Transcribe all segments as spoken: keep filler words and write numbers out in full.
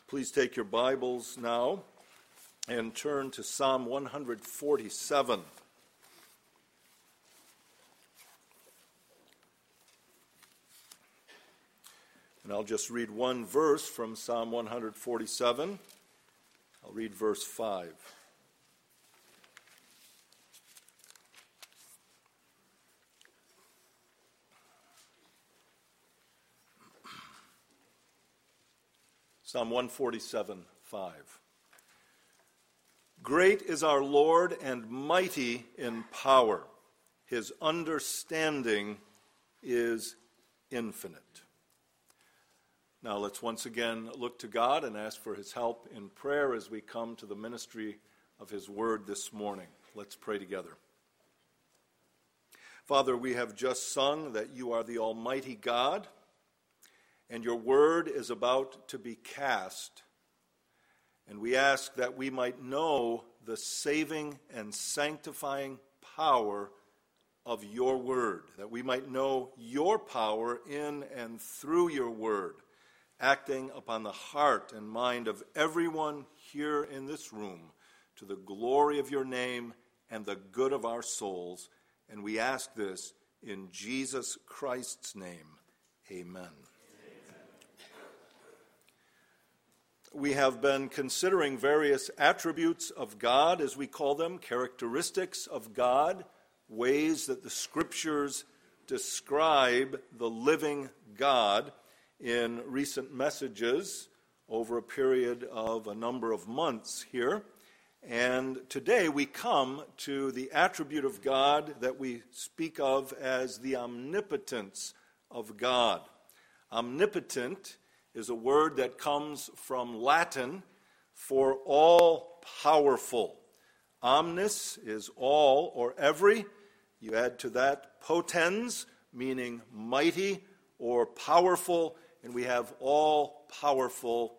Please take your Bibles now and turn to Psalm one forty-seven. And I'll just read one verse from Psalm one forty-seven. I'll read verse five. Psalm one forty-seven, five. Great is our Lord and mighty in power. His understanding is infinite. Now let's once again look to God and ask for his help in prayer as we come to the ministry of his word this morning. Let's pray together. Father, we have just sung that you are the Almighty God, and your word is about to be cast. And we ask that we might know the saving and sanctifying power of your word, that we might know your power in and through your word, acting upon the heart and mind of everyone here in this room, to the glory of your name and the good of our souls. And we ask this in Jesus Christ's name. Amen. We have been considering various attributes of God, as we call them, characteristics of God, ways that the Scriptures describe the living God in recent messages over a period of a number of months here. And today we come to the attribute of God that we speak of as the omnipotence of God. Omnipotent is a word that comes from Latin for all-powerful. Omnis is all or every. You add to that potens, meaning mighty or powerful, and we have all-powerful,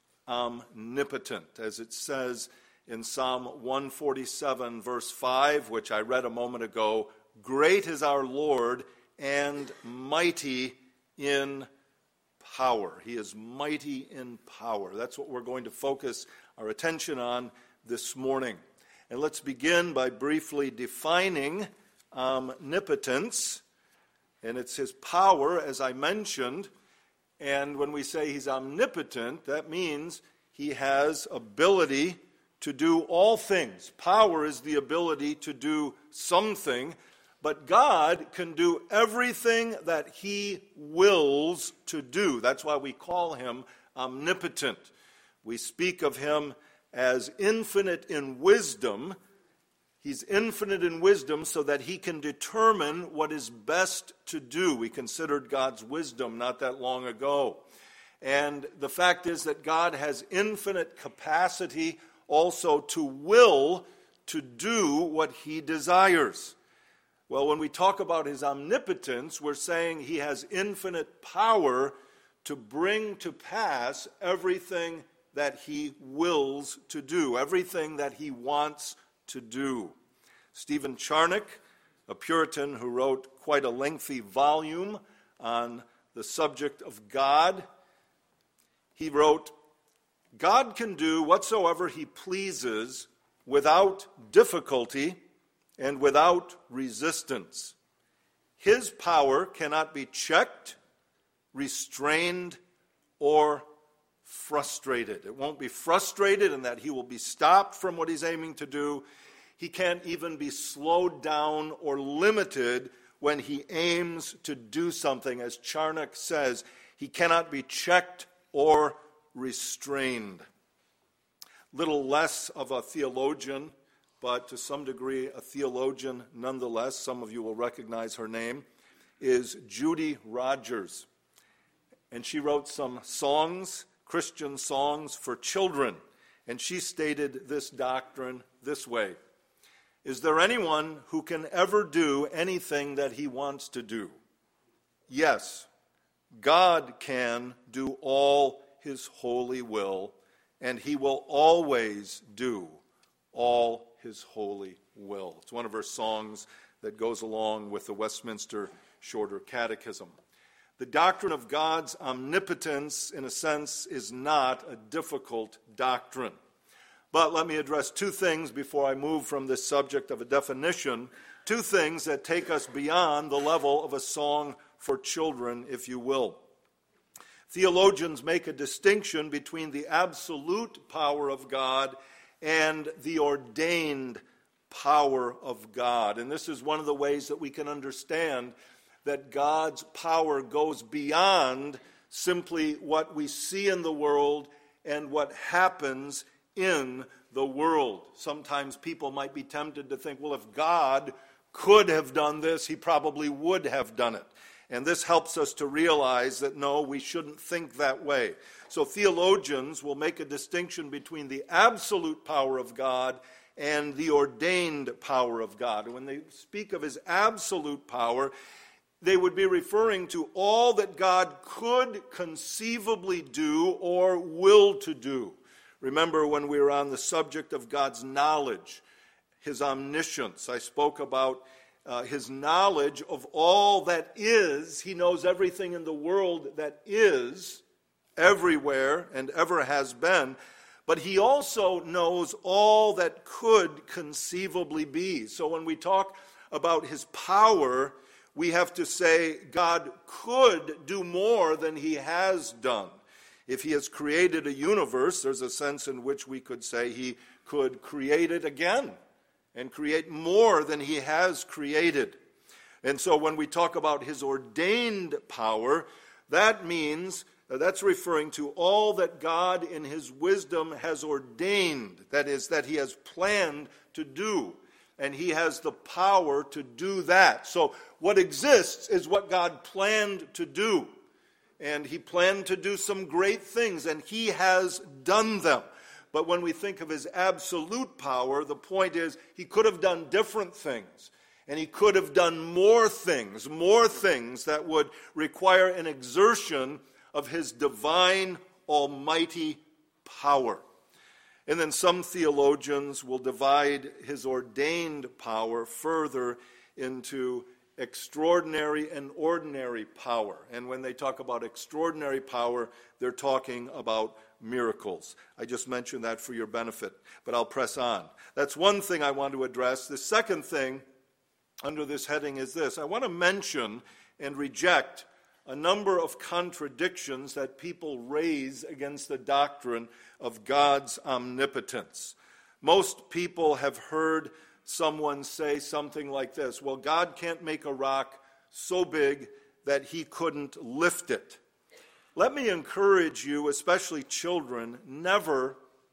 omnipotent, as it says in Psalm one forty-seven, verse five, which I read a moment ago. Great is our Lord and mighty in power. He is mighty in power. That's what we're going to focus our attention on this morning. And let's begin by briefly defining omnipotence. And it's his power, as I mentioned. And when we say he's omnipotent, that means he has ability to do all things. Power is the ability to do something. But God can do everything that he wills to do. That's why we call him omnipotent. We speak of him as infinite in wisdom. He's infinite in wisdom so that he can determine what is best to do. We considered God's wisdom not that long ago. And the fact is that God has infinite capacity also to will to do what he desires. Well, when we talk about his omnipotence, we're saying he has infinite power to bring to pass everything that he wills to do, everything that he wants to do. Stephen Charnock, a Puritan who wrote quite a lengthy volume on the subject of God, he wrote, God can do whatsoever he pleases without difficulty and without resistance. His power cannot be checked, restrained, or frustrated. It won't be frustrated in that he will be stopped from what he's aiming to do. He can't even be slowed down or limited when he aims to do something. As Charnock says, he cannot be checked or restrained. Little less of a theologian, but to some degree a theologian nonetheless, some of you will recognize her name, is Judy Rogers. And she wrote some songs, Christian songs for children. And she stated this doctrine this way: is there anyone who can ever do anything that he wants to do? Yes, God can do all his holy will, and he will always do all his holy will. It's one of her songs that goes along with the Westminster Shorter Catechism. The doctrine of God's omnipotence, in a sense, is not a difficult doctrine. But let me address two things before I move from this subject of a definition, two things that take us beyond the level of a song for children, if you will. Theologians make a distinction between the absolute power of God and the ordained power of God. And this is one of the ways that we can understand that God's power goes beyond simply what we see in the world and what happens in the world. Sometimes people might be tempted to think, well, if God could have done this, he probably would have done it. And this helps us to realize that, no, we shouldn't think that way. So theologians will make a distinction between the absolute power of God and the ordained power of God. And when they speak of his absolute power, they would be referring to all that God could conceivably do or will to do. Remember when we were on the subject of God's knowledge, his omniscience, I spoke about uh, his knowledge of all that is. He knows everything in the world that is, everywhere and ever has been. But he also knows all that could conceivably be. So when we talk about his power, we have to say God could do more than he has done. If he has created a universe, there's a sense in which we could say he could create it again and create more than he has created. And so when we talk about his ordained power, that means, that's referring to all that God in his wisdom has ordained, that is, that he has planned to do. And he has the power to do that. So what exists is what God planned to do. And he planned to do some great things, and he has done them. But when we think of his absolute power, the point is he could have done different things. And he could have done more things, more things that would require an exertion of his divine, almighty power. And then some theologians will divide his ordained power further into extraordinary and ordinary power. And when they talk about extraordinary power, they're talking about miracles. I just mentioned that for your benefit, but I'll press on. That's one thing I want to address. The second thing under this heading is this. I want to mention and reject a number of contradictions that people raise against the doctrine of God's omnipotence. Most people have heard someone say something like this: well, God can't make a rock so big that he couldn't lift it. Let me encourage you, especially children, never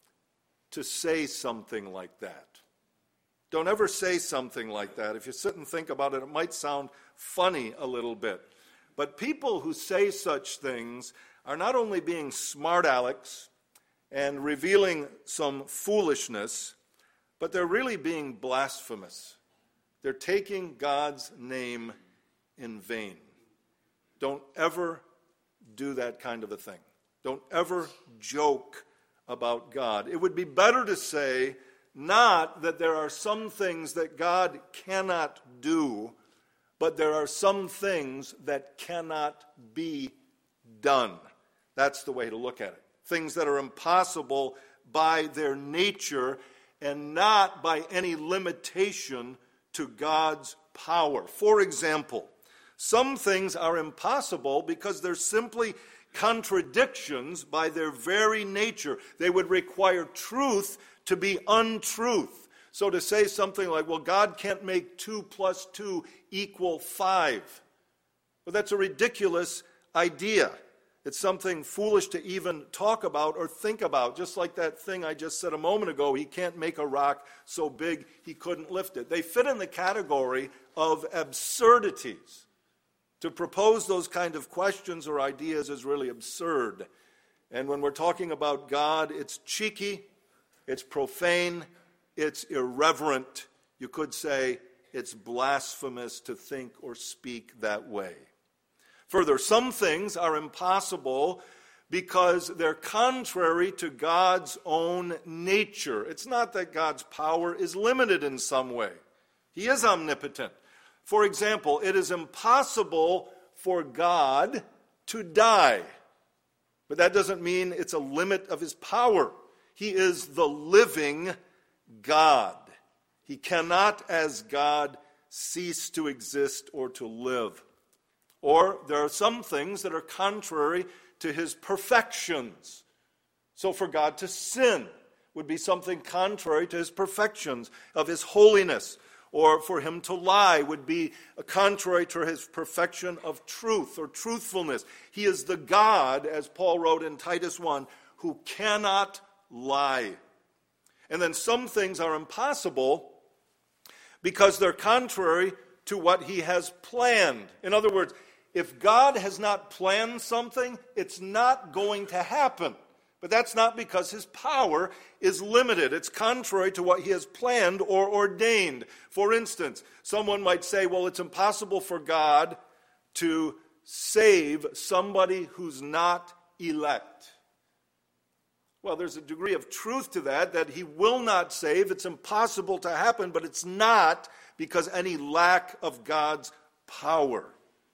to say something like that. Don't ever say something like that. If you sit and think about it, it might sound funny a little bit. But people who say such things are not only being smart alecks and revealing some foolishness, but they're really being blasphemous. They're taking God's name in vain. Don't ever do that kind of a thing. Don't ever joke about God. It would be better to say not that there are some things that God cannot do, but there are some things that cannot be done. That's the way to look at it. Things that are impossible by their nature and not by any limitation to God's power. For example, some things are impossible because they're simply contradictions by their very nature. They would require truth to be untruth. So to say something like, well, God can't make two plus two equal five. Well, that's a ridiculous idea. It's something foolish to even talk about or think about, just like that thing I just said a moment ago. He can't make a rock so big he couldn't lift it. They fit in the category of absurdities. To propose those kind of questions or ideas is really absurd. And when we're talking about God, it's cheeky, it's profane, it's irreverent. You could say it's blasphemous to think or speak that way. Further, some things are impossible because they're contrary to God's own nature. It's not that God's power is limited in some way. He is omnipotent. For example, it is impossible for God to die. But that doesn't mean it's a limit of his power. He is the living God. He cannot, as God, cease to exist or to live. Or there are some things that are contrary to his perfections. So for God to sin would be something contrary to his perfections of his holiness. Or for him to lie would be contrary to his perfection of truth or truthfulness. He is the God, as Paul wrote in Titus one, who cannot lie. And then some things are impossible because they're contrary to what he has planned. In other words, if God has not planned something, it's not going to happen. But that's not because his power is limited. It's contrary to what he has planned or ordained. For instance, someone might say, well, it's impossible for God to save somebody who's not elect. Well, there's a degree of truth to that, that he will not save. It's impossible to happen, but it's not because any lack of God's power.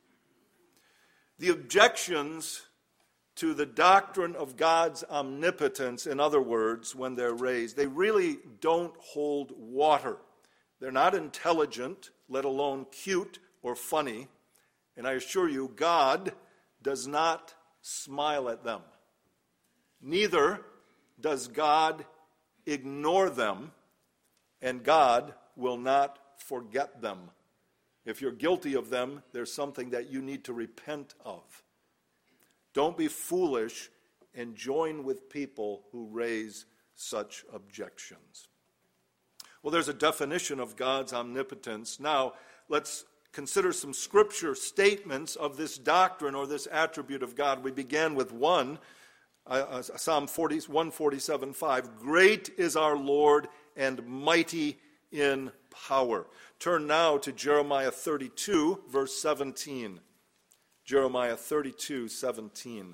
The objections to the doctrine of God's omnipotence, in other words, when they're raised, they really don't hold water. They're not intelligent, let alone cute or funny. And I assure you, God does not smile at them. Neither does God ignore them, and God will not forget them. If you're guilty of them, there's something that you need to repent of. Don't be foolish and join with people who raise such objections. Well, there's a definition of God's omnipotence. Now, let's consider some scripture statements of this doctrine or this attribute of God. We began with one, uh, Psalm one forty-seven five. Great is our Lord and mighty in power. Turn now to Jeremiah thirty-two, verse seventeen. Jeremiah thirty-two, seventeen.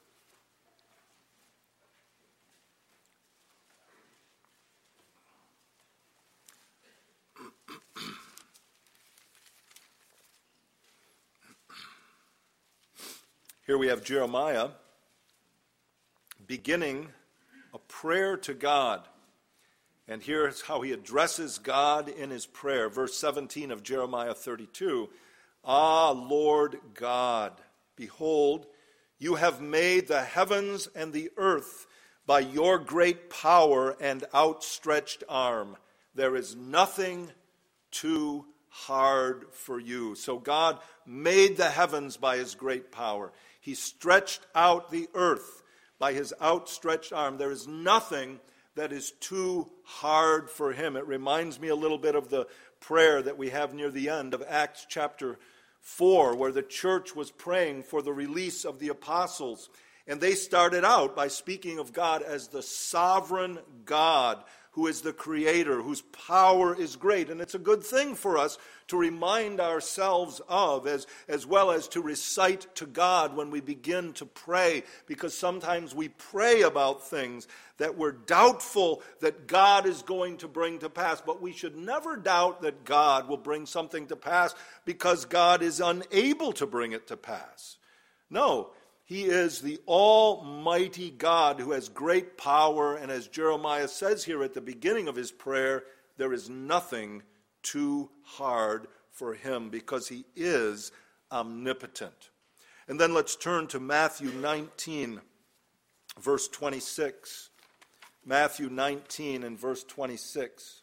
Here we have Jeremiah beginning a prayer to God. And here's how he addresses God in his prayer. Verse seventeen of Jeremiah thirty-two. Ah, Lord God, behold, you have made the heavens and the earth by your great power and outstretched arm. There is nothing too hard for you. So God made the heavens by his great power. He stretched out the earth by his outstretched arm. There is nothing that is too hard for him. It reminds me a little bit of the prayer that we have near the end of Acts chapter four, where the church was praying for the release of the apostles. And they started out by speaking of God as the sovereign God, who is the creator, whose power is great. And it's a good thing for us to remind ourselves of, as, as well as to recite to God when we begin to pray, because sometimes we pray about things that we're doubtful that God is going to bring to pass. But we should never doubt that God will bring something to pass because God is unable to bring it to pass. No, he is the almighty God who has great power, and as Jeremiah says here at the beginning of his prayer, there is nothing too hard for him because he is omnipotent. And then let's turn to Matthew nineteen, verse twenty-six. Matthew nineteen and verse twenty-six.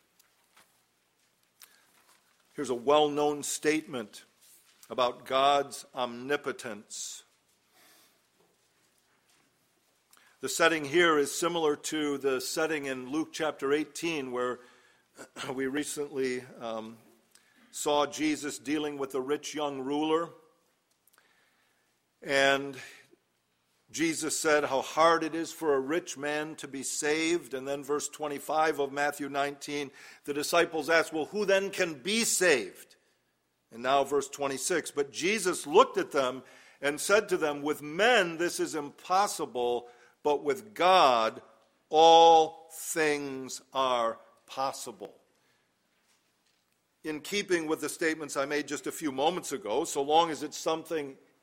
Here's a well-known statement about God's omnipotence. The setting here is similar to the setting in Luke chapter eighteen, where we recently um, saw Jesus dealing with a rich young ruler. And Jesus said how hard it is for a rich man to be saved. And then verse twenty-five of Matthew nineteen, the disciples asked, well, who then can be saved? And now verse twenty-six, but Jesus looked at them and said to them, with men this is impossible, but with God all things are possible. In keeping with the statements I made just a few moments ago, so long as it's something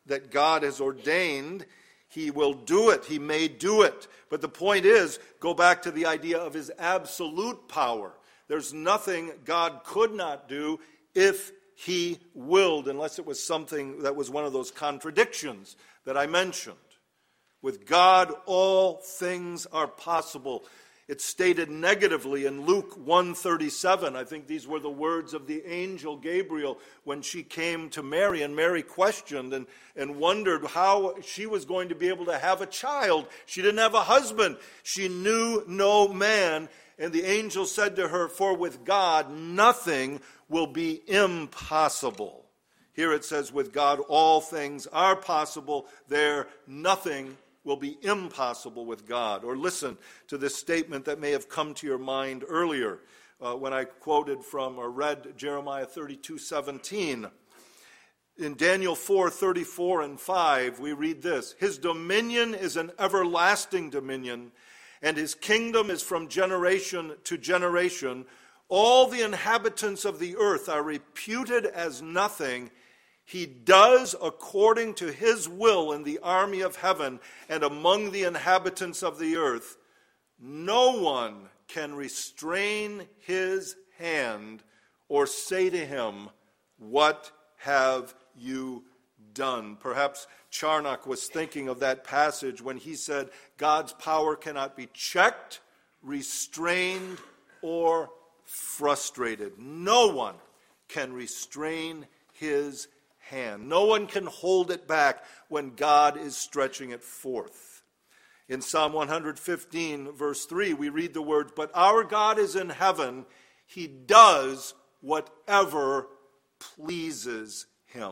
that God has ordained, he will do it. He may do it. But the point is, go back to the idea of his absolute power. There's nothing God could not do if he willed, unless it was something that was one of those contradictions that I mentioned. With God, all things are possible. It's stated negatively in Luke one thirty-seven. I think these were the words of the angel Gabriel when she came to Mary, and Mary questioned and, and wondered how she was going to be able to have a child. She didn't have a husband. She knew no man. And the angel said to her, "For with God nothing will be impossible." Here it says, with God all things are possible. There, nothing will be impossible with God. Or listen to this statement that may have come to your mind earlier uh, when I quoted from or read Jeremiah thirty-two seventeen. In Daniel four thirty-four and five, we read this: "His dominion is an everlasting dominion, and his kingdom is from generation to generation. All the inhabitants of the earth are reputed as nothing. He does according to his will in the army of heaven and among the inhabitants of the earth. No one can restrain his hand or say to him, 'What have you done?'" Perhaps Charnock was thinking of that passage when he said, God's power cannot be checked, restrained, or frustrated. No one can restrain his hand. No one can hold it back when God is stretching it forth. In Psalm one fifteen, verse three, we read the words, "But our God is in heaven. He does whatever pleases him."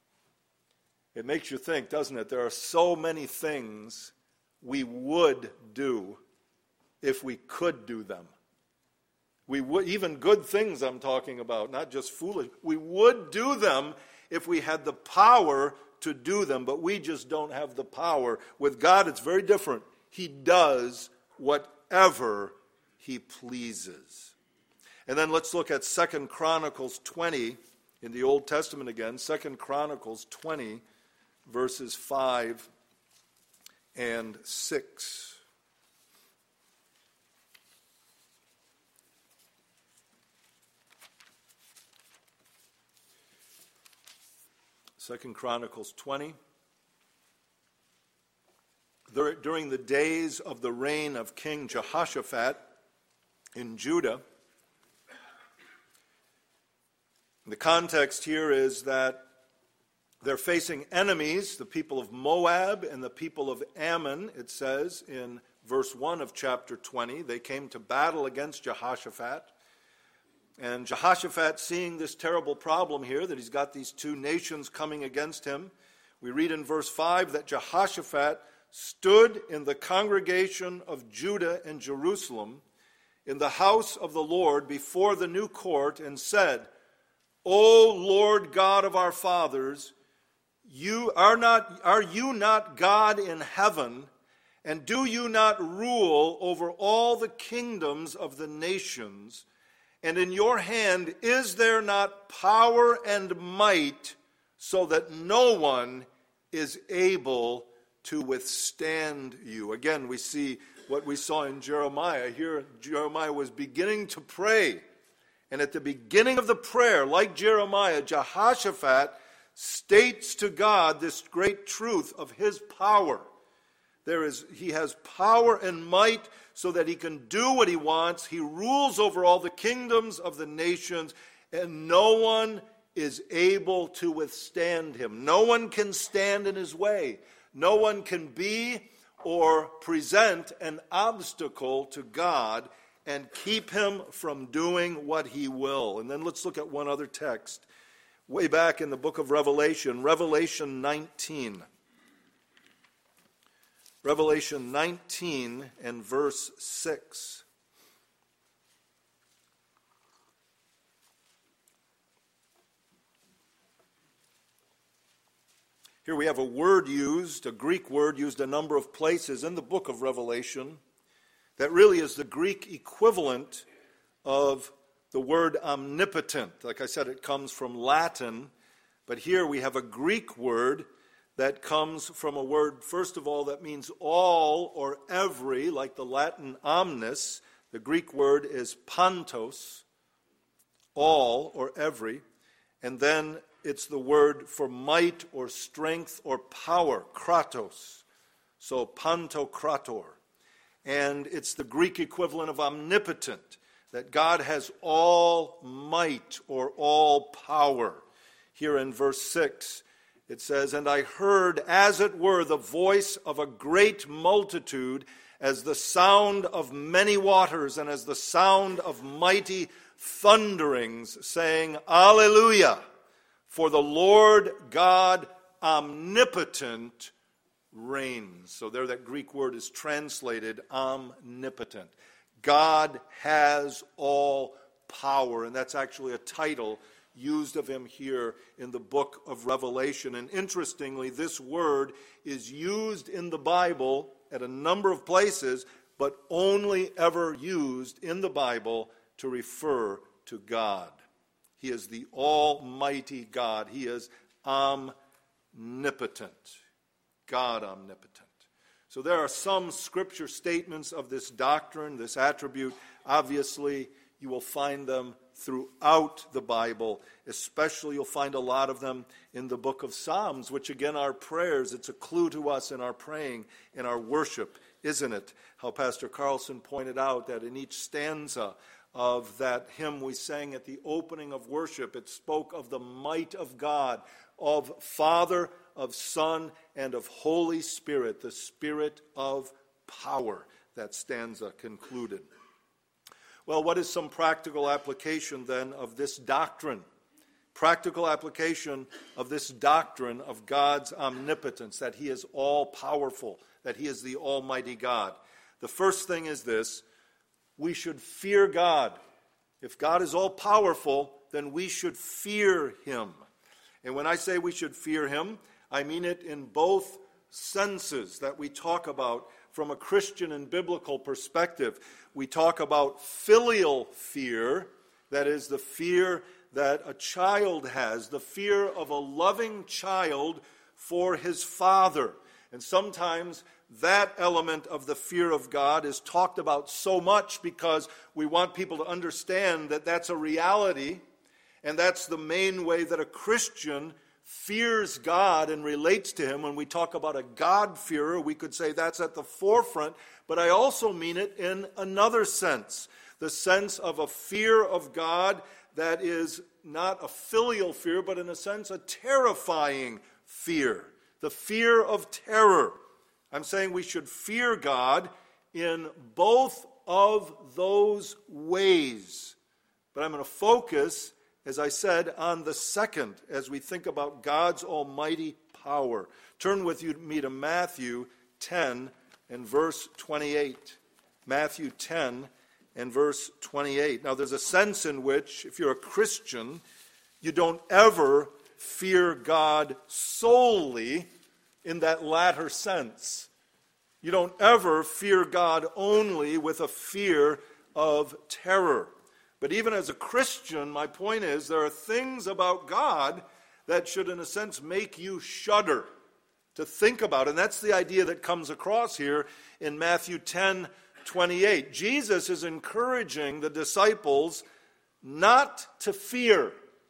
It makes you think, doesn't it? There are so many things we would do if we could do them. We would, even good things I'm talking about, not just foolish. We would do them if we had the power to do them, but we just don't have the power. With God, it's very different. He does whatever he pleases. And then let's look at Second Chronicles twenty in the Old Testament again. Second Chronicles twenty, verses five and six. Second Chronicles twenty. During the days of the reign of King Jehoshaphat in Judah, the context here is that they're facing enemies, the people of Moab and the people of Ammon, it says in verse one of chapter twenty. They came to battle against Jehoshaphat. And Jehoshaphat, seeing this terrible problem here, that he's got these two nations coming against him, we read in verse five that Jehoshaphat stood in the congregation of Judah and Jerusalem in the house of the Lord before the new court and said, "O Lord God of our fathers, you are not, are you not God in heaven, and do you not rule over all the kingdoms of the nations? And in your hand is there not power and might, so that no one is able to withstand you?" Again, we see what we saw in Jeremiah. Here, Jeremiah was beginning to pray. And at the beginning of the prayer, like Jeremiah, Jehoshaphat states to God this great truth of his power. There is, he has power and might so that he can do what he wants. He rules over all the kingdoms of the nations, and no one is able to withstand him. No one can stand in his way. No one can be or present an obstacle to God and keep him from doing what he will. And then let's look at one other text. Way back in the book of Revelation, Revelation nineteen. Revelation nineteen and verse six. Here we have a word used, a Greek word used a number of places in the book of Revelation that really is the Greek equivalent of the word omnipotent. Like I said, it comes from Latin, but here we have a Greek word that comes from a word, first of all, that means all or every, like the Latin omnis. The Greek word is pantos, all or every. And then it's the word for might or strength or power, kratos. So pantokrator. And it's the Greek equivalent of omnipotent, that God has all might or all power. Here in verse six, it says, "And I heard, as it were, the voice of a great multitude, as the sound of many waters, and as the sound of mighty thunderings, saying, Alleluia! For the Lord God omnipotent reigns." So there that Greek word is translated omnipotent. God has all power, and that's actually a title used of him here in the book of Revelation. And interestingly, this word is used in the Bible at a number of places, but only ever used in the Bible to refer to God. He is the Almighty God. He is omnipotent. God omnipotent. So there are some scripture statements of this doctrine, this attribute. Obviously, you will find them throughout the Bible. Especially, you'll find a lot of them in the book of Psalms, which again are prayers. It's a clue to us in our praying, in our worship, isn't it? How Pastor Carlson pointed out that in each stanza of that hymn we sang at the opening of worship, it spoke of the might of God, of Father, of Son, and of Holy Spirit, the Spirit of power. That stanza concluded. Well, what is some practical application then of this doctrine? Practical application of this doctrine of God's omnipotence, that he is all-powerful, that he is the Almighty God. The first thing is this: we should fear God. If God is all-powerful, then we should fear him. And when I say we should fear him, I mean it in both senses that we talk about from a Christian and biblical perspective. We talk about filial fear, that is the fear that a child has, the fear of a loving child for his father. And sometimes that element of the fear of God is talked about so much because we want people to understand that that's a reality, and that's the main way that a Christian fears God and relates to him. When we talk about a God-fearer, we could say that's at the forefront, but I also mean it in another sense, the sense of a fear of God that is not a filial fear, but in a sense a terrifying fear, the fear of terror. I'm saying we should fear God in both of those ways, but I'm going to focus, as I said, on the second as we think about God's almighty power. Turn with you, me to Matthew ten and verse twenty-eight. Matthew ten and verse twenty-eight. Now, there's a sense in which, if you're a Christian, you don't ever fear God solely in that latter sense. You don't ever fear God only with a fear of terror. But even as a Christian, my point is, there are things about God that should, in a sense, make you shudder to think about. And that's the idea that comes across here in Matthew ten twenty-eight. Jesus is encouraging the disciples not to fear.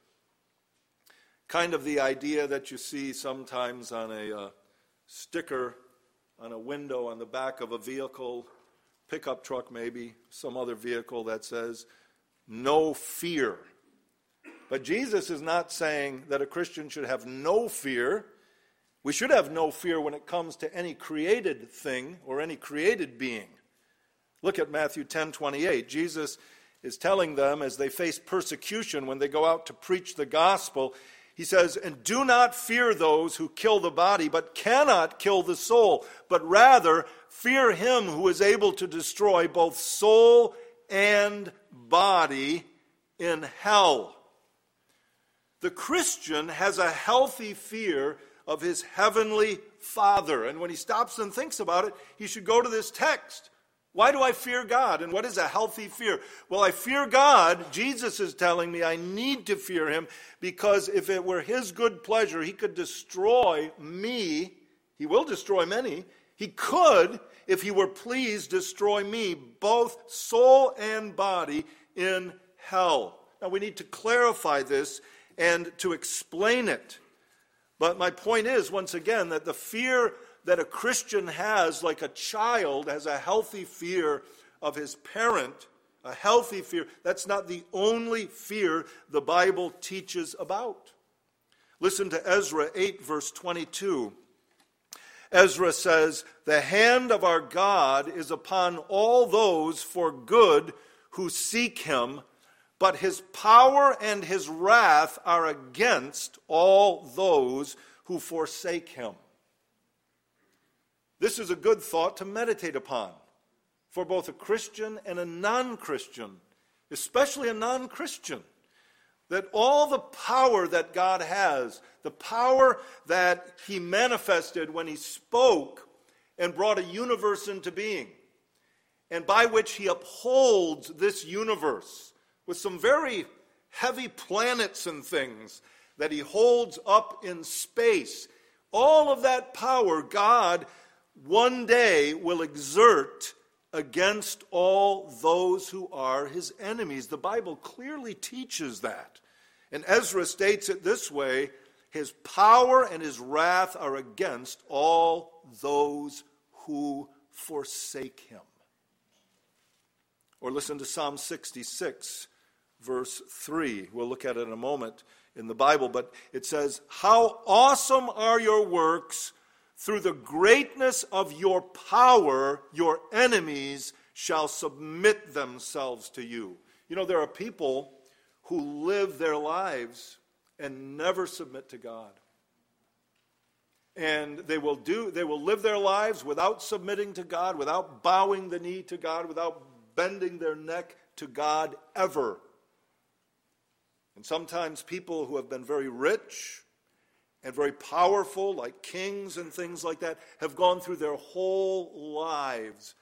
Kind of the idea that you see sometimes on a uh, sticker on a window on the back of a vehicle, pickup truck maybe, some other vehicle that says, "No fear." But Jesus is not saying that a Christian should have no fear. We should have no fear when it comes to any created thing or any created being. Look at Matthew ten twenty-eight. Jesus is telling them as they face persecution when they go out to preach the gospel, he says, "And do not fear those who kill the body, but cannot kill the soul, but rather fear him who is able to destroy both soul and body in hell." The Christian has a healthy fear of his heavenly Father. And when he stops and thinks about it, he should go to this text. Why do I fear God? And what is a healthy fear? Well, I fear God. Jesus is telling me I need to fear him because if it were his good pleasure, he could destroy me. He will destroy many. He could, if he were pleased, destroy me, both soul and body, in hell. Now, we need to clarify this and to explain it. But my point is, once again, that the fear that a Christian has, like a child has a healthy fear of his parent, a healthy fear, that's not the only fear the Bible teaches about. Listen to Ezra eight, verse twenty-two. Ezra says, "The hand of our God is upon all those for good who seek him, but his power and his wrath are against all those who forsake him." This is a good thought to meditate upon for both a Christian and a non-Christian, especially a non-Christian. That all the power that God has, the power that he manifested when he spoke and brought a universe into being, and by which he upholds this universe with some very heavy planets and things that he holds up in space, all of that power God one day will exert against all those who are his enemies. The Bible clearly teaches that. And Ezra states it this way: his power and his wrath are against all those who forsake him. Or listen to Psalm sixty-six, verse three. We'll look at it in a moment in the Bible, but it says, "How awesome are your works! Through the greatness of your power, your enemies shall submit themselves to you." You know, there are people who live their lives and never submit to God. And they will do, they will live their lives without submitting to God, without bowing the knee to God, without bending their neck to God ever. And sometimes people who have been very rich and very powerful, like kings and things like that, have gone through their whole lives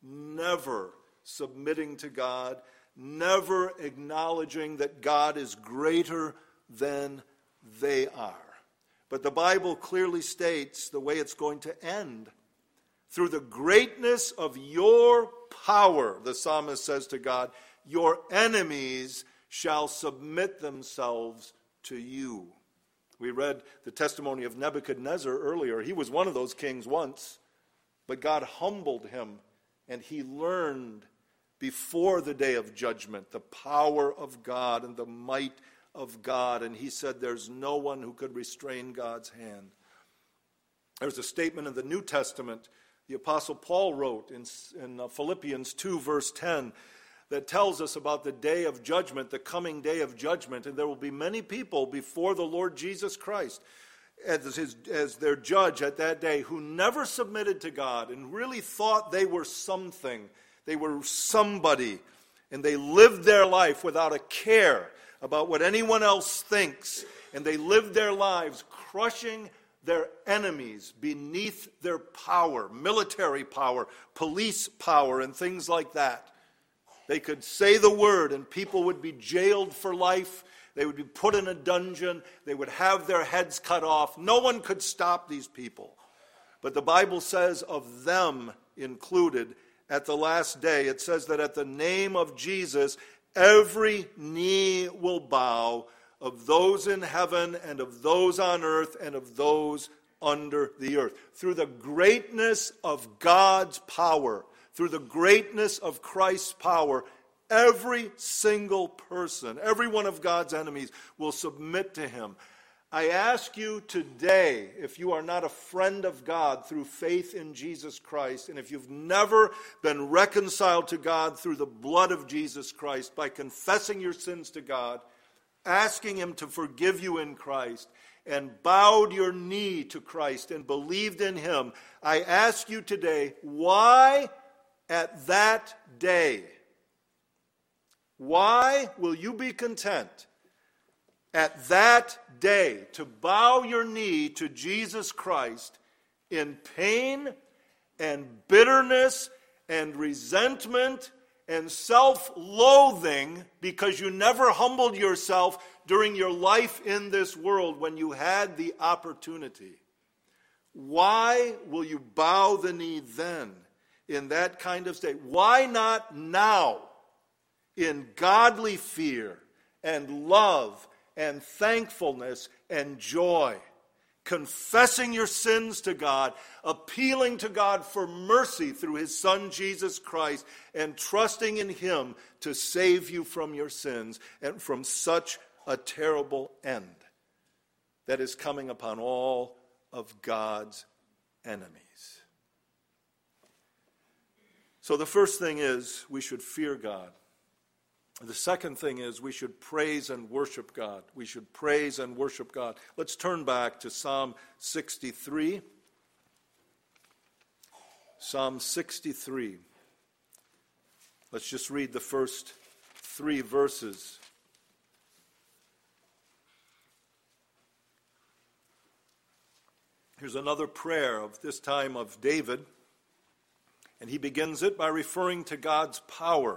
never submitting to God, never acknowledging that God is greater than they are. But the Bible clearly states the way it's going to end. Through the greatness of your power, the psalmist says to God, your enemies shall submit themselves to you. We read the testimony of Nebuchadnezzar earlier. He was one of those kings once, but God humbled him, and he learned before the day of judgment the power of God and the might of God. And he said there's no one who could restrain God's hand. There's a statement in the New Testament the Apostle Paul wrote in, in Philippians two, verse ten, that tells us about the day of judgment, the coming day of judgment. And there will be many people before the Lord Jesus Christ as, his, as their judge at that day who never submitted to God and really thought they were something. They were somebody. And they lived their life without a care about what anyone else thinks. And they lived their lives crushing their enemies beneath their power, military power, police power, and things like that. They could say the word and people would be jailed for life. They would be put in a dungeon. They would have their heads cut off. No one could stop these people. But the Bible says of them included at the last day, it says that at the name of Jesus, every knee will bow, of those in heaven and of those on earth and of those under the earth. Through the greatness of God's power, through the greatness of Christ's power, every single person, every one of God's enemies will submit to him. I ask you today, if you are not a friend of God through faith in Jesus Christ, and if you've never been reconciled to God through the blood of Jesus Christ by confessing your sins to God, asking him to forgive you in Christ, and bowed your knee to Christ and believed in him, I ask you today, why at that day, why will you be content at that day to bow your knee to Jesus Christ in pain and bitterness and resentment and self-loathing because you never humbled yourself during your life in this world when you had the opportunity. Why will you bow the knee then in that kind of state? Why not now in godly fear and love and thankfulness and joy, confessing your sins to God, appealing to God for mercy through his Son Jesus Christ, and trusting in him to save you from your sins and from such a terrible end that is coming upon all of God's enemies. So the first thing is we should fear God. The second thing is we should praise and worship God. We should praise and worship God. Let's turn back to Psalm sixty-three. Psalm sixty-three. Let's just read the first three verses. Here's another prayer of this time of David, and he begins it by referring to God's power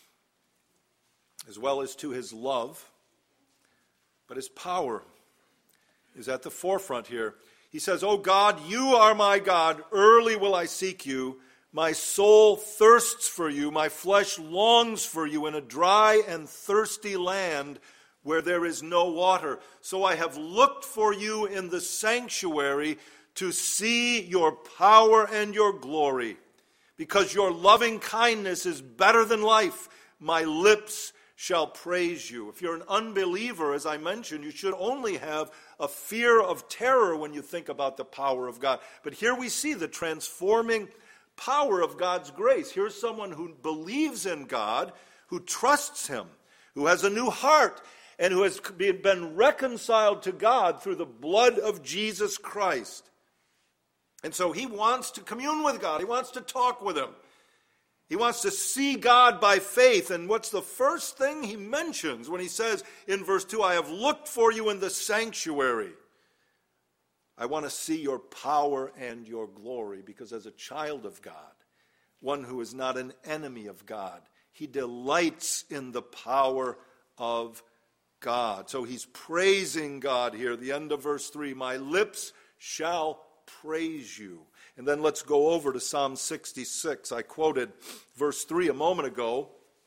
as well as to his love. But his power is at the forefront here. He says, "O God, you are my God. Early will I seek you. My soul thirsts for you. My flesh longs for you in a dry and thirsty land where there is no water. So I have looked for you in the sanctuary to see your power and your glory. Because your loving kindness is better than life, my lips shall praise you." If you're an unbeliever, as I mentioned, you should only have a fear of terror when you think about the power of God. But here we see the transforming power of God's grace. Here's someone who believes in God, who trusts him, who has a new heart, and who has been reconciled to God through the blood of Jesus Christ. And so he wants to commune with God. He wants to talk with him. He wants to see God by faith. And what's the first thing he mentions when he says in verse two, "I have looked for you in the sanctuary"? I want to see your power and your glory, because as a child of God, one who is not an enemy of God, he delights in the power of God. So he's praising God here. The end of verse three, "My lips shall praise you." And then let's go over to Psalm sixty-six. I quoted verse three a moment ago,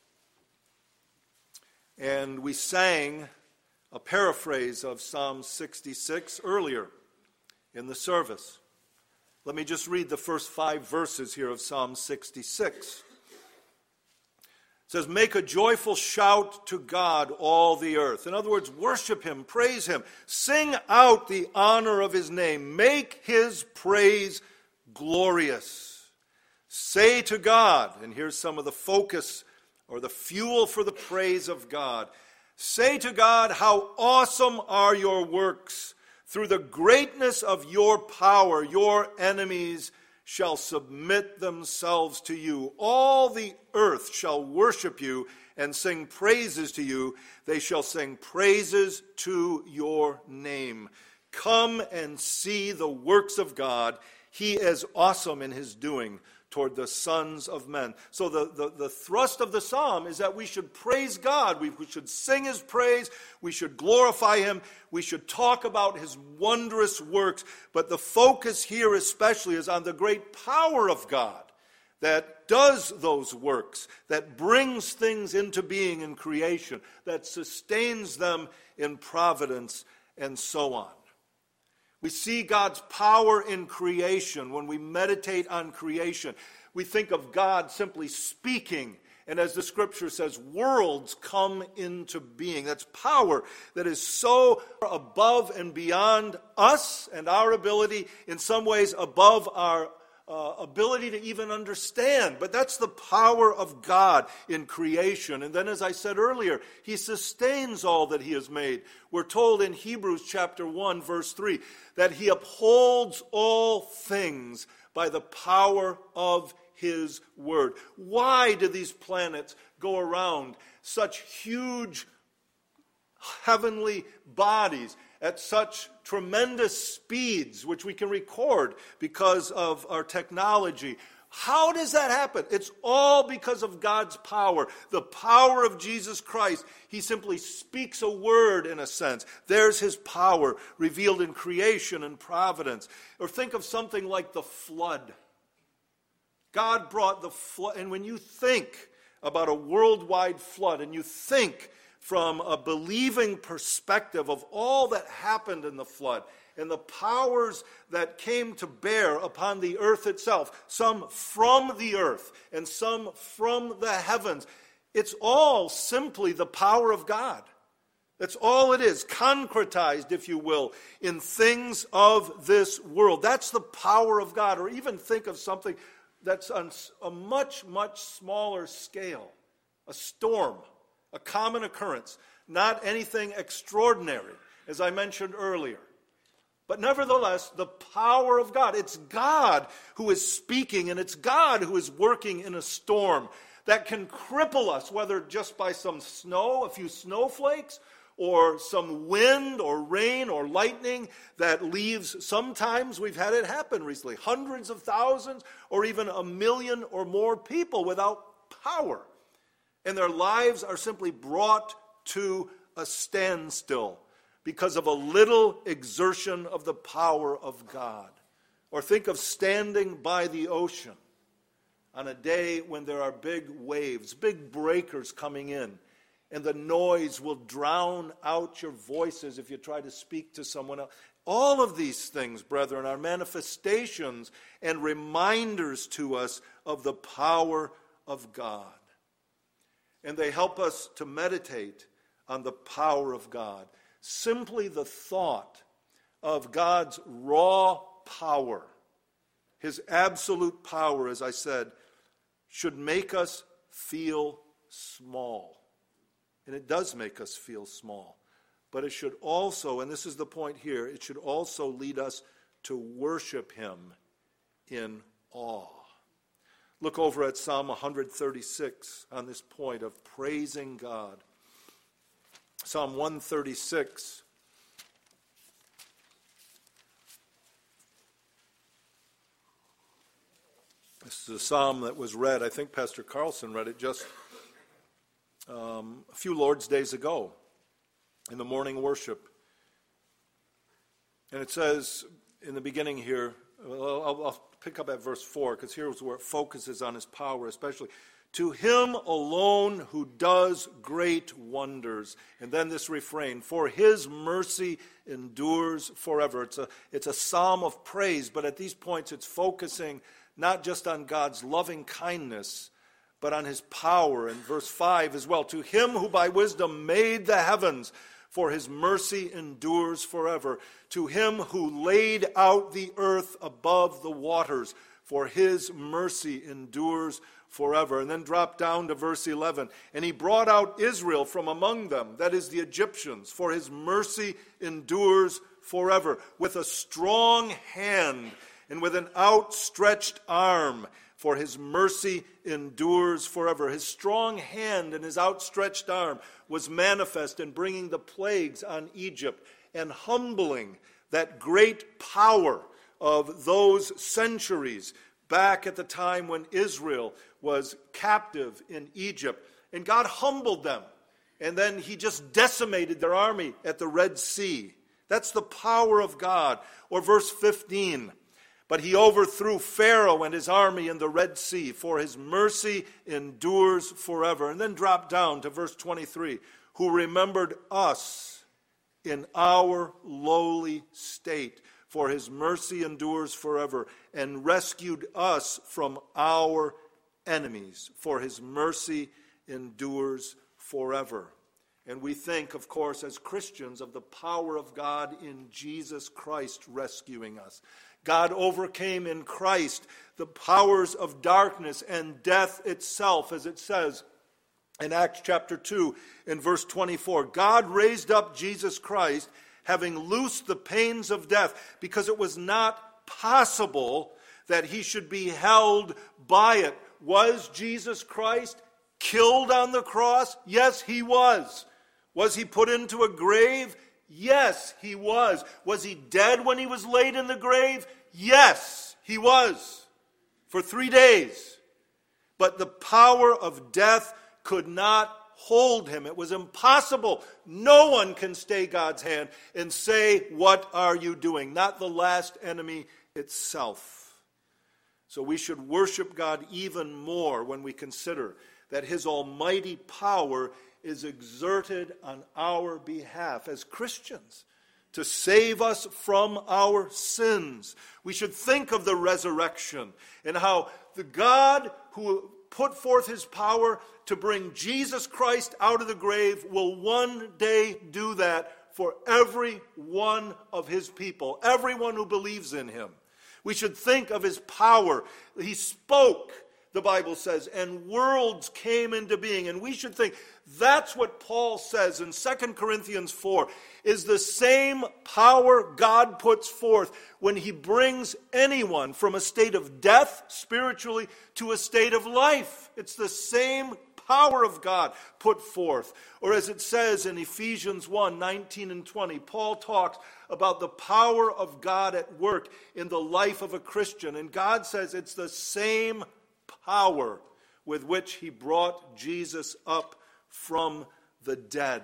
and we sang a paraphrase of Psalm sixty-six earlier in the service. Let me just read the first five verses here of Psalm sixty-six. It says, "Make a joyful shout to God, all the earth." In other words, worship him, praise him, sing out the honor of his name, make his praise glorious. Say to God, and here's some of the focus or the fuel for the praise of God. Say to God, "How awesome are your works! Through the greatness of your power, your enemies shall submit themselves to you. All the earth shall worship you and sing praises to you. They shall sing praises to your name. Come and see the works of God. He is awesome in his doing toward the sons of men." So the, the, the thrust of the psalm is that we should praise God. We, we should sing his praise. We should glorify him. We should talk about his wondrous works. But the focus here especially is on the great power of God that does those works, that brings things into being in creation, that sustains them in providence, and so on. We see God's power in creation when we meditate on creation. We think of God simply speaking, and as the scripture says, worlds come into being. That's power that is so above and beyond us and our ability, in some ways above our uh, ability to even understand. But that's the power of God in creation. And then, as I said earlier, he sustains all that he has made. We're told in Hebrews chapter one, verse three, that he upholds all things by the power of his word. Why do these planets go around such huge heavenly bodies at such tremendous speeds, which we can record because of our technology? How does that happen? It's all because of God's power, the power of Jesus Christ. He simply speaks a word in a sense. There's his power revealed in creation and providence. Or think of something like the flood. God brought the flood, and when you think about a worldwide flood, and you think from a believing perspective of all that happened in the flood, and the powers that came to bear upon the earth itself, some from the earth and some from the heavens. It's all simply the power of God. That's all it is, concretized, if you will, in things of this world. That's the power of God. Or even think of something that's on a much, much smaller scale. A storm, a common occurrence, not anything extraordinary, as I mentioned earlier. But nevertheless, the power of God. It's God who is speaking, and it's God who is working in a storm that can cripple us, whether just by some snow, a few snowflakes, or some wind or rain or lightning that leaves, sometimes we've had it happen recently, hundreds of thousands or even a million or more people without power. And their lives are simply brought to a standstill because of a little exertion of the power of God. Or think of standing by the ocean on a day when there are big waves, big breakers coming in, and the noise will drown out your voices if you try to speak to someone else. All of these things, brethren, are manifestations and reminders to us of the power of God. And they help us to meditate on the power of God. Simply the thought of God's raw power, his absolute power, as I said, should make us feel small. And it does make us feel small. But it should also, and this is the point here, it should also lead us to worship him in awe. Look over at Psalm one thirty-six on this point of praising God. Psalm one thirty-six. This is a psalm that was read, I think Pastor Carlson read it just um, a few Lord's days ago in the morning worship. And it says in the beginning here, I'll, I'll pick up at verse four, because here's where it focuses on his power especially. To him alone who does great wonders. And then this refrain, for his mercy endures forever. It's a, it's a psalm of praise, but at these points it's focusing not just on God's loving kindness, but on his power. In verse five as well, to him who by wisdom made the heavens, for his mercy endures forever. To him who laid out the earth above the waters, for his mercy endures forever. And then drop down to verse eleven. And he brought out Israel from among them, that is the Egyptians, for his mercy endures forever. With a strong hand and with an outstretched arm, for his mercy endures forever. His strong hand and his outstretched arm was manifest in bringing the plagues on Egypt and humbling that great power of those centuries back at the time when Israel was captive in Egypt. And God humbled them. And then he just decimated their army at the Red Sea. That's the power of God. Or verse fifteen. But he overthrew Pharaoh and his army in the Red Sea, for his mercy endures forever. And then drop down to verse twenty-three. Who remembered us in our lowly state, for his mercy endures forever, and rescued us from our enemies, for his mercy endures forever. And we think, of course, as Christians, of the power of God in Jesus Christ rescuing us. God overcame in Christ the powers of darkness and death itself, as it says in Acts chapter two, in verse twenty-four. God raised up Jesus Christ, having loosed the pains of death, because it was not possible that he should be held by it. Was Jesus Christ killed on the cross? Yes, he was. Was he put into a grave? Yes, he was. Was he dead when he was laid in the grave? Yes, he was. for three days. But the power of death could not hold him. It was impossible. No one can stay God's hand and say, "What are you doing?" Not the last enemy itself. So we should worship God even more when we consider that his almighty power is exerted on our behalf as Christians to save us from our sins. We should think of the resurrection and how the God who put forth his power to bring Jesus Christ out of the grave will one day do that for every one of his people, everyone who believes in him. We should think of his power. He spoke, the Bible says, and worlds came into being. And we should think that's what Paul says in Second Corinthians four, is the same power God puts forth when he brings anyone from a state of death spiritually to a state of life. It's the same power of God put forth. Or as it says in Ephesians one, nineteen and twenty, Paul talks about the power of God at work in the life of a Christian. And God says it's the same power with which he brought Jesus up from the dead.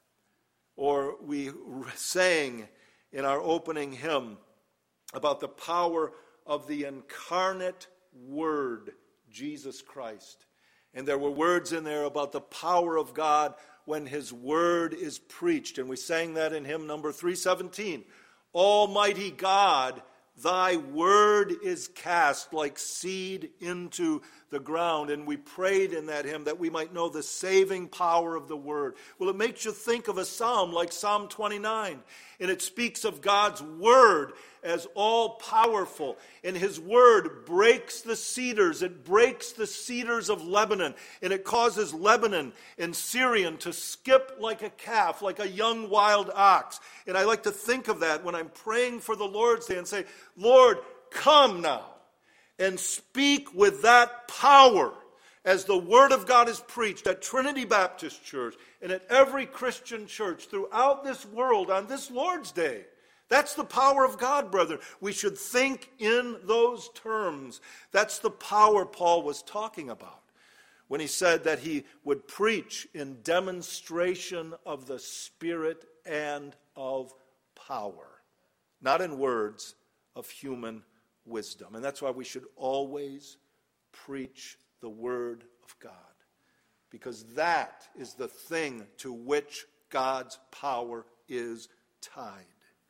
Or we sang in our opening hymn about the power of the incarnate Word, Jesus Christ. And there were words in there about the power of God when his word is preached. And we sang that in hymn number three seventeen. Almighty God, thy word is cast like seed into the ground. And we prayed in that hymn that we might know the saving power of the word. Well, it makes you think of a psalm like Psalm twenty-nine. And it speaks of God's word as all-powerful. And his word breaks the cedars. It breaks the cedars of Lebanon. And it causes Lebanon and Syrian to skip like a calf, like a young wild ox. And I like to think of that when I'm praying for the Lord's Day and say, Lord, come now and speak with that power as the Word of God is preached at Trinity Baptist Church and at every Christian church throughout this world on this Lord's Day. That's the power of God, brethren. We should think in those terms. That's the power Paul was talking about when he said that he would preach in demonstration of the Spirit and of power, not in words of human wisdom. And that's why we should always preach the Word of God, because that is the thing to which God's power is tied.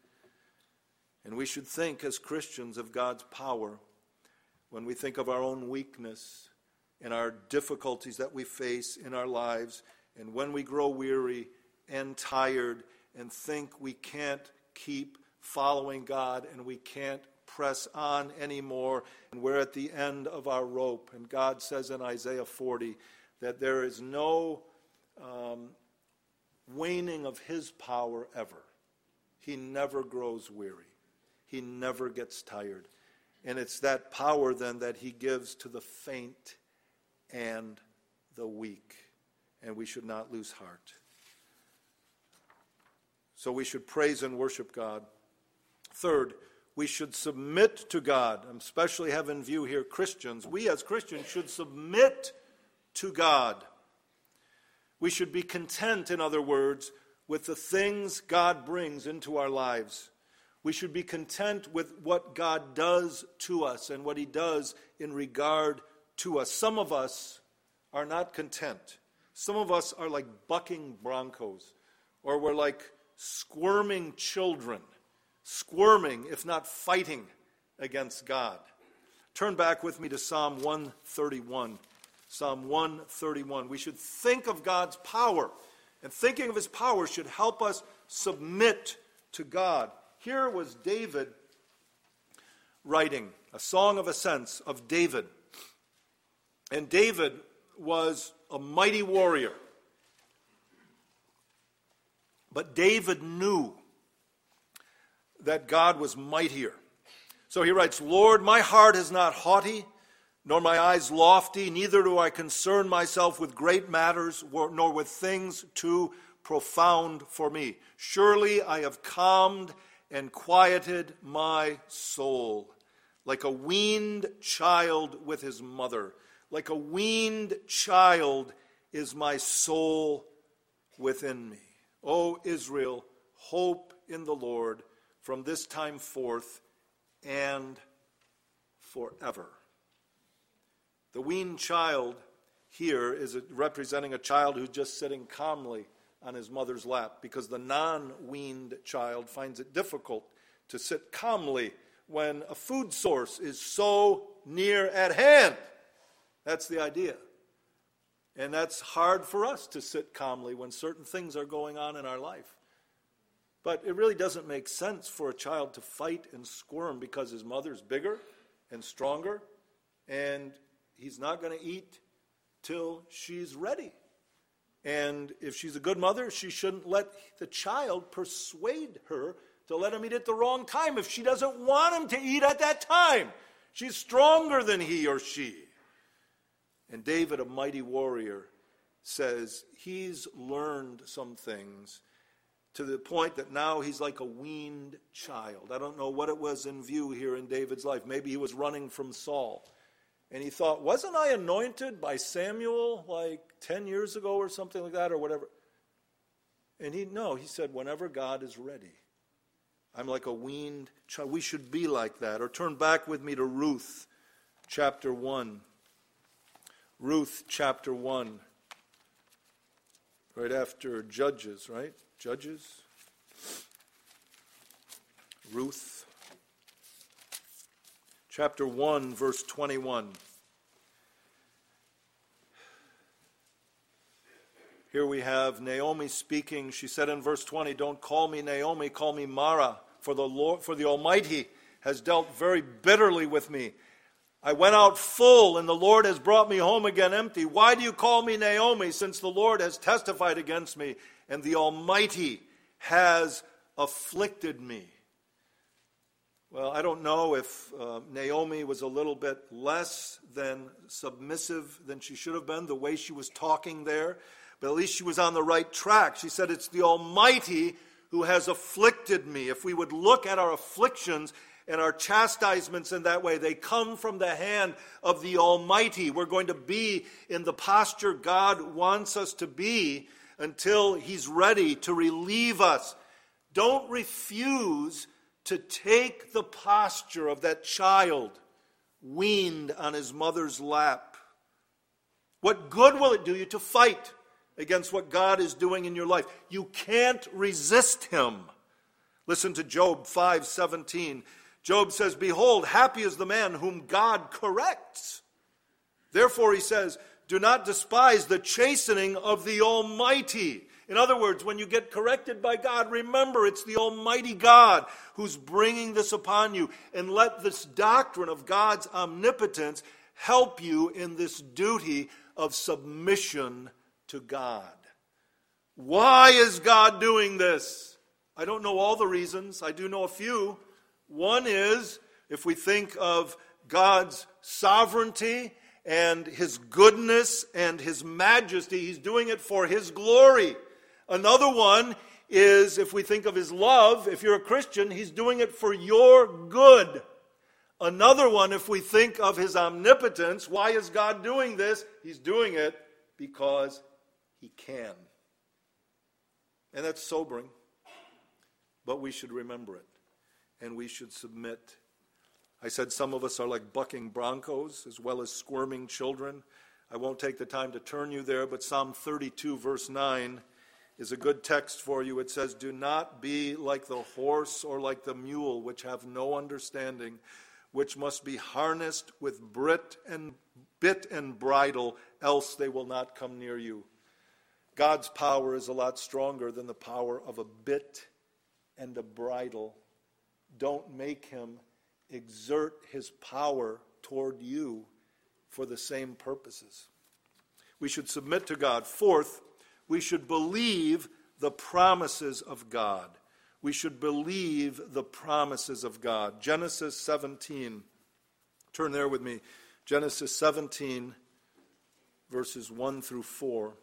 And we should think as Christians of God's power when we think of our own weakness and our difficulties that we face in our lives, and when we grow weary and tired and think we can't keep following God and we can't press on anymore, and we're at the end of our rope. And God says in Isaiah forty that there is no um, waning of his power ever. He never grows weary. He never gets tired. And it's that power then that he gives to the faint and the weak. And we should not lose heart. So we should praise and worship God. Third, we should submit to God. I especially have in view here Christians. We as Christians should submit to God. We should be content, in other words, with the things God brings into our lives. We should be content with what God does to us and what he does in regard to us. Some of us are not content. Some of us are like bucking bronchos, or we're like squirming children, squirming, if not fighting, against God. Turn back with me to Psalm one thirty-one. Psalm one thirty-one. We should think of God's power, and thinking of his power should help us submit to God. Here was David writing a song of ascents of David. And David was a mighty warrior. But David knew that God was mightier. So he writes, Lord, my heart is not haughty, nor my eyes lofty, neither do I concern myself with great matters, nor with things too profound for me. Surely I have calmed and quieted my soul. like a weaned child with his mother. Like a weaned child is my soul within me. O Israel, hope in the Lord from this time forth and forever. The weaned child here is representing a child who's just sitting calmly on his mother's lap, because the non-weaned child finds it difficult to sit calmly when a food source is so near at hand. That's the idea. And that's hard for us to sit calmly when certain things are going on in our life. But it really doesn't make sense for a child to fight and squirm because his mother's bigger and stronger, and he's not going to eat till she's ready. And if she's a good mother, she shouldn't let the child persuade her to let him eat at the wrong time if she doesn't want him to eat at that time. She's stronger than he or she. And David, a mighty warrior, says he's learned some things to the point that now he's like a weaned child. I don't know what it was in view here in David's life. Maybe he was running from Saul. And he thought, wasn't I anointed by Samuel like ten years ago or something like that or whatever? And he, no, he said, whenever God is ready. I'm like a weaned child. We should be like that. Or turn back with me to Ruth chapter one. Ruth chapter one. Right after Judges, right? Judges. Ruth chapter one, verse twenty-one. Here we have Naomi speaking. She said in verse twenty, "Don't call me Naomi, call me Mara, for the Lord, for the Almighty has dealt very bitterly with me. I went out full, and the Lord has brought me home again empty. Why do you call me Naomi, since the Lord has testified against me, and the Almighty has afflicted me?" Well, I don't know if uh, Naomi was a little bit less than submissive than she should have been, the way she was talking there, but at least she was on the right track. She said, it's the Almighty who has afflicted me. If we would look at our afflictions and our chastisements in that way, they come from the hand of the Almighty. We're going to be in the posture God wants us to be until He's ready to relieve us. Don't refuse to take the posture of that child weaned on his mother's lap. What good will it do you to fight against what God is doing in your life? You can't resist Him. Listen to Job five seventeen. Job says, "Behold, happy is the man whom God corrects. Therefore," he says, "do not despise the chastening of the Almighty." In other words, when you get corrected by God, remember it's the Almighty God who's bringing this upon you. And let this doctrine of God's omnipotence help you in this duty of submission to God. Why is God doing this? I don't know all the reasons. I do know a few. One is, if we think of God's sovereignty and His goodness and His majesty, He's doing it for His glory. Another one is, if we think of His love, if you're a Christian, He's doing it for your good. Another one, if we think of His omnipotence, why is God doing this? He's doing it because He can. And that's sobering, but we should remember it. And we should submit. I said some of us are like bucking broncos as well as squirming children. I won't take the time to turn you there, but Psalm thirty-two verse nine is a good text for you. It says, "Do not be like the horse or like the mule, which have no understanding, which must be harnessed with bit and bit and bridle, else they will not come near you." God's power is a lot stronger than the power of a bit and a bridle. Don't make Him exert His power toward you for the same purposes. We should submit to God. Fourth, we should believe the promises of God. We should believe the promises of God. Genesis seventeen. Turn there with me. Genesis seventeen, verses one through four.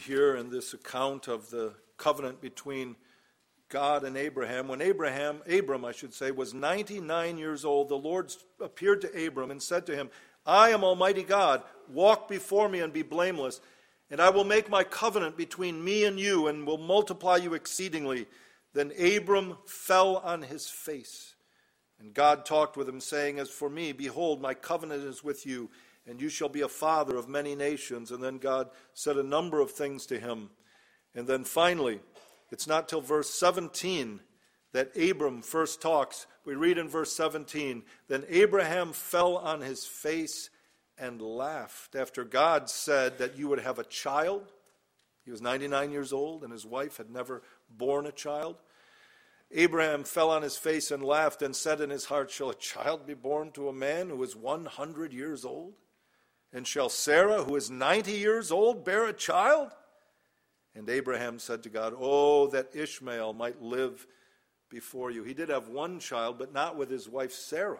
here in this account of the covenant between God and Abraham. When Abraham, Abram, I should say, was ninety-nine years old, the Lord appeared to Abram and said to him, I am Almighty God. Walk before me and be blameless, and I will make my covenant between me and you and will multiply you exceedingly. Then Abram fell on his face, and God talked with him, saying, As for me, behold, my covenant is with you, and you shall be a father of many nations. And then God said a number of things to him. And then finally, it's not till verse seventeen that Abram first talks. We read in verse seventeen, Then Abraham fell on his face and laughed. After God said that you would have a child, he was ninety-nine years old, and his wife had never borne a child. Abraham fell on his face and laughed and said in his heart, Shall a child be born to a man who is one hundred years old? And shall Sarah, who is ninety years old, bear a child? And Abraham said to God, Oh, that Ishmael might live before you. He did have one child, but not with his wife Sarah.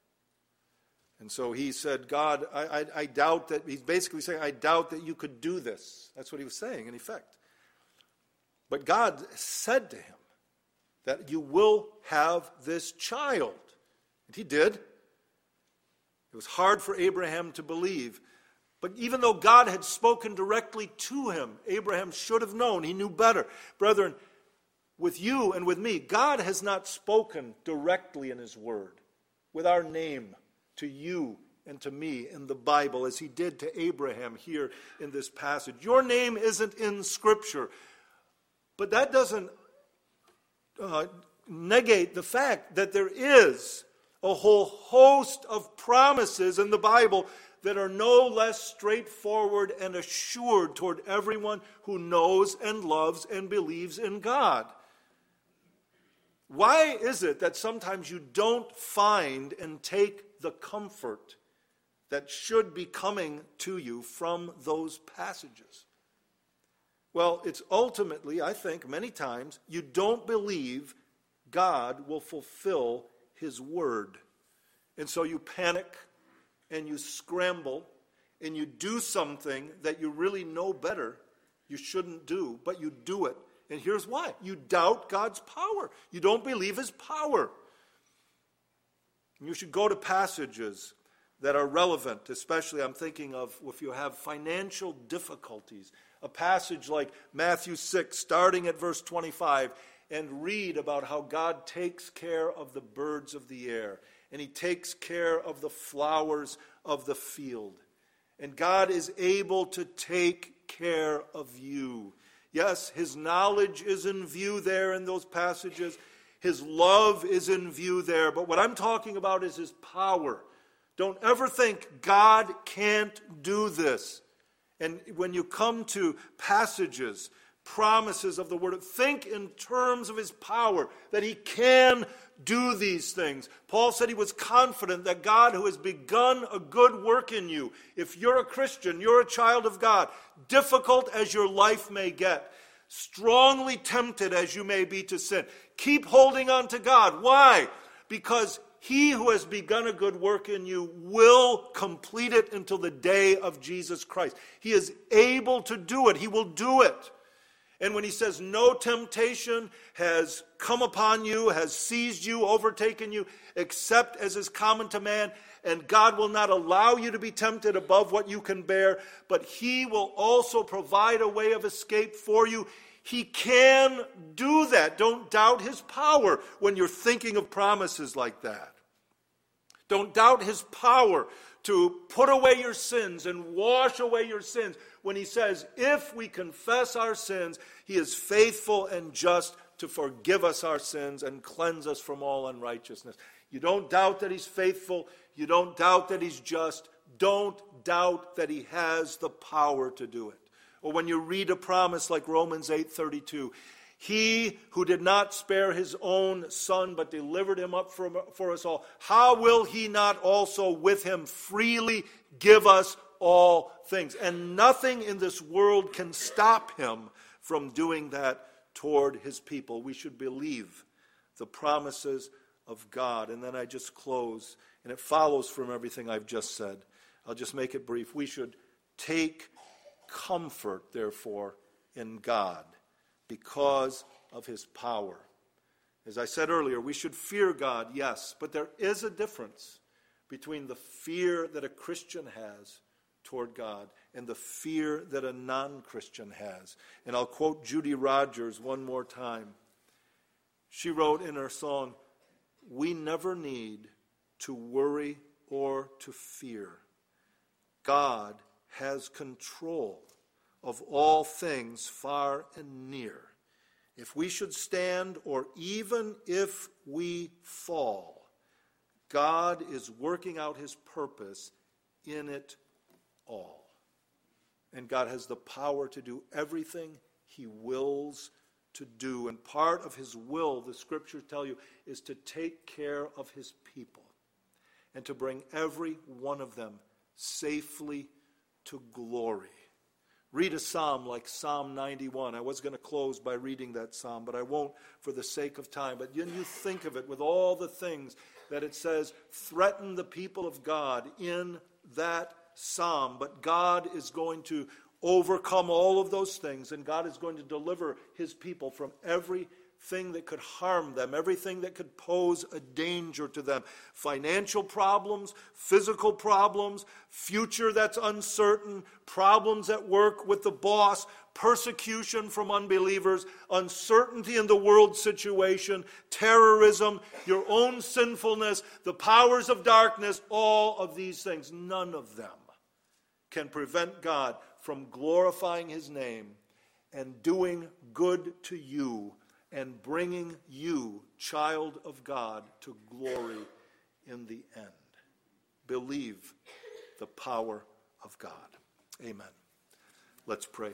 And so he said, God, I, I, I doubt that, he's basically saying, I doubt that you could do this. That's what he was saying, in effect. But God said to him that you will have this child. And he did. It was hard for Abraham to believe. But even though God had spoken directly to him, Abraham should have known. He knew better. Brethren, with you and with me, God has not spoken directly in his word, with our name, to you and to me in the Bible, as he did to Abraham here in this passage. Your name isn't in Scripture, but that doesn't uh, negate the fact that there is a whole host of promises in the Bible that are no less straightforward and assured toward everyone who knows and loves and believes in God. Why is it that sometimes you don't find and take the comfort that should be coming to you from those passages? Well, it's ultimately, I think, many times, you don't believe God will fulfill his word. And so you panic and you scramble and you do something that you really know better you shouldn't do, but you do it. And here's why. You doubt God's power. You don't believe his power. And you should go to passages that are relevant, especially I'm thinking of if you have financial difficulties. A passage like Matthew six, starting at verse twenty-five, and read about how God takes care of the birds of the air, and he takes care of the flowers of the field. And God is able to take care of you. Yes, his knowledge is in view there in those passages. His love is in view there. But what I'm talking about is his power. Don't ever think God can't do this. And when you come to passages, promises of the word, think in terms of his power, that he can do these things. Paul said he was confident that God, who has begun a good work in you, if you're a Christian, you're a child of God, difficult as your life may get, strongly tempted as you may be to sin, keep holding on to God. Why? Because he who has begun a good work in you will complete it until the day of Jesus Christ. He is able to do it. He will do it. And when he says no temptation has come upon you, has seized you, overtaken you, except as is common to man, and God will not allow you to be tempted above what you can bear, but he will also provide a way of escape for you. He can do that. Don't doubt his power when you're thinking of promises like that. Don't doubt his power to put away your sins and wash away your sins when he says, if we confess our sins, he is faithful and just to forgive us our sins and cleanse us from all unrighteousness. You don't doubt that he's faithful. You don't doubt that he's just. Don't doubt that he has the power to do it. Or when you read a promise like Romans eight thirty-two, he who did not spare his own son, but delivered him up for, for us all, how will he not also with him freely give us all things? And nothing in this world can stop him from doing that toward his people. We should believe the promises of God. And then I just close, and it follows from everything I've just said. I'll just make it brief. We should take comfort, therefore, in God because of his power. As I said earlier, we should fear God, yes, but there is a difference between the fear that a Christian has toward God and the fear that a non-Christian has. And I'll quote Judy Rogers one more time. She wrote in her song, "We never need to worry or to fear. God has control of all things far and near. If we should stand, or even if we fall, God is working out his purpose in it all." And God has the power to do everything he wills to do. And part of his will, the scriptures tell you, is to take care of his people and to bring every one of them safely to glory. Read a psalm like Psalm ninety-one. I was going to close by reading that psalm, but I won't for the sake of time. But then you think of it with all the things that it says threaten the people of God in that psalm. But God is going to overcome all of those things, and God is going to deliver his people from everything that could harm them, everything that could pose a danger to them. Financial problems, physical problems, future that's uncertain, problems at work with the boss, persecution from unbelievers, uncertainty in the world situation, terrorism, your own sinfulness, the powers of darkness, all of these things, none of them can prevent God from glorifying his name and doing good to you and bringing you, child of God, to glory in the end. Believe the power of God. Amen. Let's pray.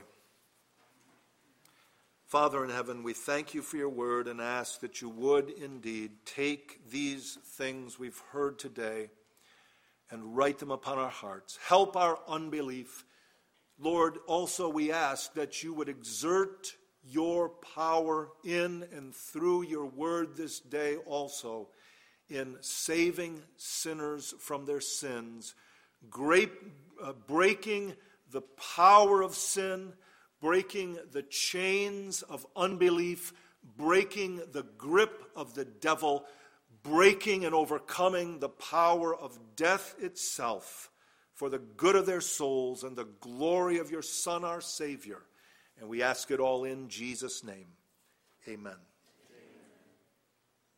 Father in heaven, we thank you for your word and ask that you would indeed take these things we've heard today and write them upon our hearts. Help our unbelief. Lord, also we ask that you would exert your power in and through your word this day also in saving sinners from their sins, great, uh, breaking the power of sin, breaking the chains of unbelief, breaking the grip of the devil, breaking and overcoming the power of death itself for the good of their souls and the glory of your Son, our Savior. And we ask it all in Jesus' name. Amen.